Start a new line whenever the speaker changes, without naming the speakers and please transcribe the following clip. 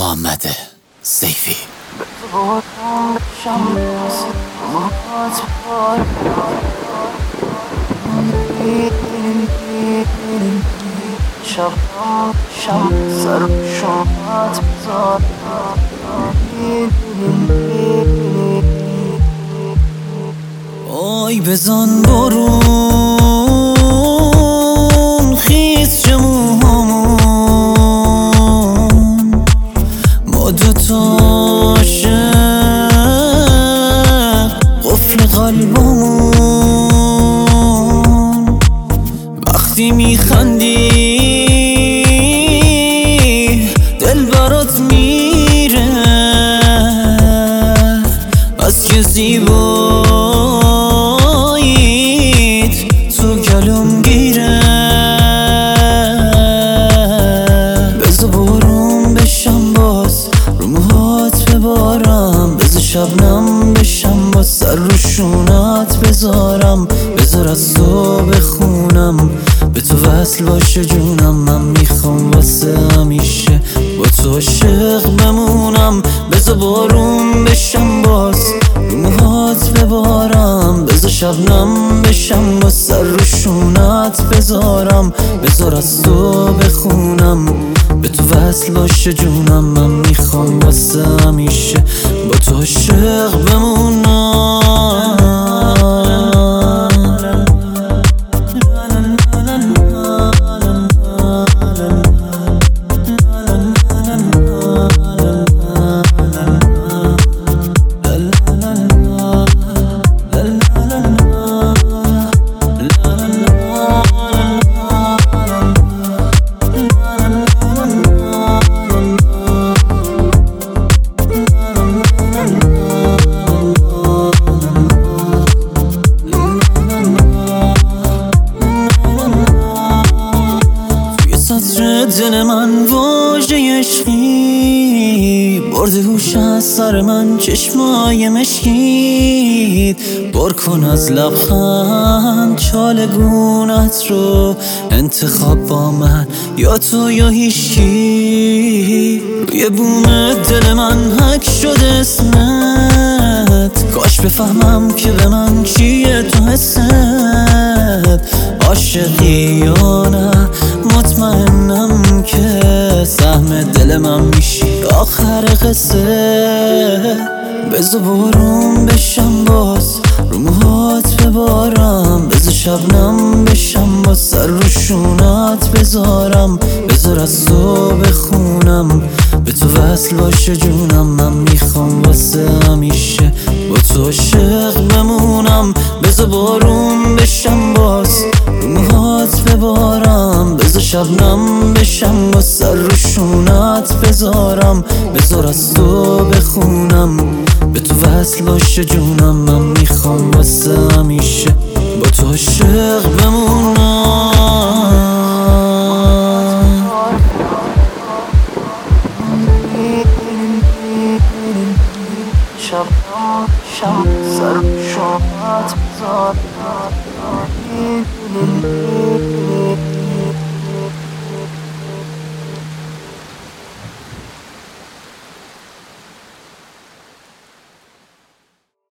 محمد سیفی. آی بزن بارون خیز جموهامون، ما دوتا عاشق قفل قلبمون. وقتی میخندی دل برات میره، از که زیباییت تو گلوم گیره. بذار بارون بشم باز رو موهات ببارم، بذار شبنم بشم باز سر رو شونت بذارم. بذار از تو بخونم به تو وصل باشه جونم، من میخوام واسه همیشه با تو عاشق بمونم. بذار بارون بشم باز رو موهات ببارم، بذار شبنم بشم با سر رو شونت بذارم. بذار از تو بخونم به تو وصل باشه جونم، من میخوام واسه همیشه با تو عاشق بمونم. دل من واژه عشقی برده هوش از سر من، چشمای مشکید بر کن از لبخند چالگونت رو انتخاب با من، یا تو یا هیچکی. روی بوم دل من حک شده اسمت، کاش بفهمم که به من چیه تو حست، عاشقی یا نه. مطمئنم که سهم دل من میشی آخر قصه. بذار بارون بشم باز رو موهات ببارم، بذار شبنم بشم با سر رو شونت بذارم. بذار از تو بخونم به تو وصل باشه جونم، من میخوام واسه همیشه با تو عاشق بمونم. بذار بارون بشم باز رو موهات ببارم، بذار شبنم بشم با سر رو شونت بذارم. بذار از تو بخونم به تو وصل باشه جونم، من میخوام واسه همیشه با تو عاشق بمونم.
شب سر شمات بزار